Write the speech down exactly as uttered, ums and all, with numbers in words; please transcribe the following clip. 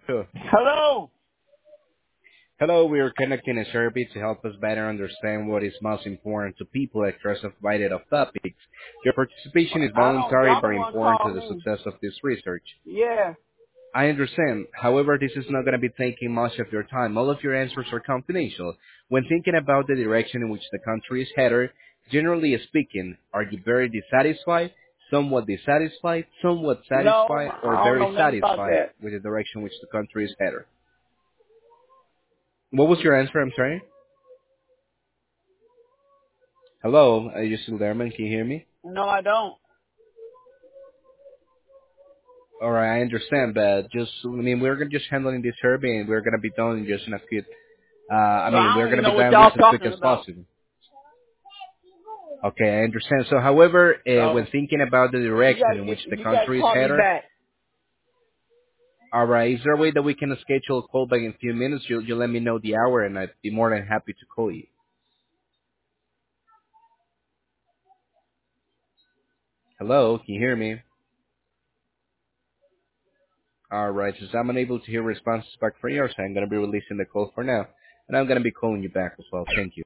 Sure. Hello. Hello, we are conducting a survey to help us better understand what is most important to people across a variety of topics. Your participation is I don't. voluntary Y'all but the one important to called the me. success of this research. Yeah. I understand. However, this is not going to be taking much of your time. All of your answers are confidential. When thinking about the direction in which the country is headed, generally speaking, are you very dissatisfied, somewhat dissatisfied, somewhat No, satisfied, or I don't very know nothing about satisfied that. with the direction in which the country is headed? What was your answer? I'm sorry. Hello, are you still there, man? Can you hear me? No, I don't. All right, I understand, but just, I mean, we're gonna just handling this survey, and we're gonna be done in just in a quick. Uh, I So mean, I we're don't even gonna know be what done this y'all as quick talking as about. possible. Okay, I understand. So, however, uh, when So thinking about the you direction guys, in you, which the you guys country is call me headed, back. all right, is there a way that we can schedule a call back in a few minutes? You you let me know the hour, and I'd be more than happy to call you. Hello, can you hear me? All right, since I'm unable to hear responses back from your side, I'm gonna be releasing the call for now, and I'm gonna be calling you back as well. Thank you.